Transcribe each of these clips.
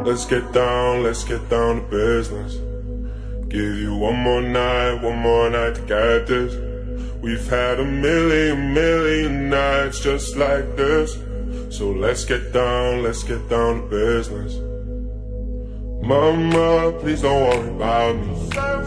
Let's get down to business. Give you one more night to get this. We've had a million nights just like this. So let's get down to business. Mama, please don't worry about me.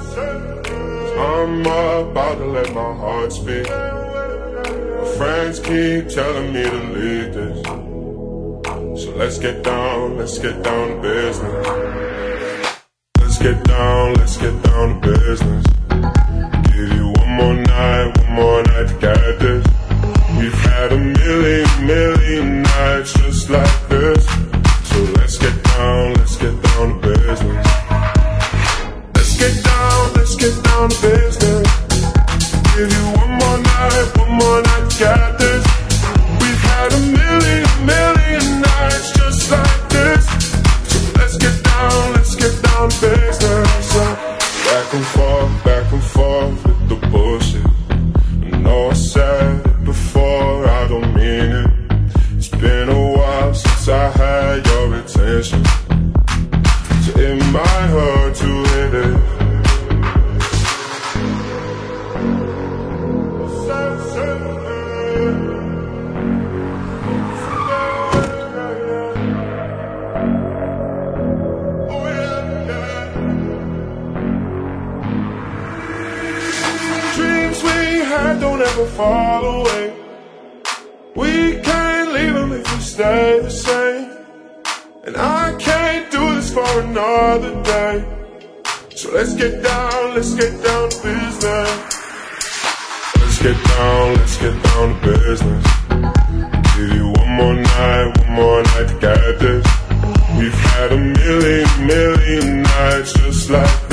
I'm about to let my heart speak. My friends keep telling me to leave this. So let's get down to business. Let's get down to business. Give you one more night to get this. We've had a million nights just like this. So let's get down to business. Let's get down to business. Give you one more night to get this. We've had a million nights just like this. So let's get down to business. Back and forth with the bullshit. I know I said it before, I don't mean it. It's been a while since I had your attention, so it might hurt to hit it. Dreams we had don't ever fall away. We can't leave them if we stay the same. And I can't do this for another day. So let's get down to business. Let's get down to business. Give you one more night to get this. We've had a million nights just like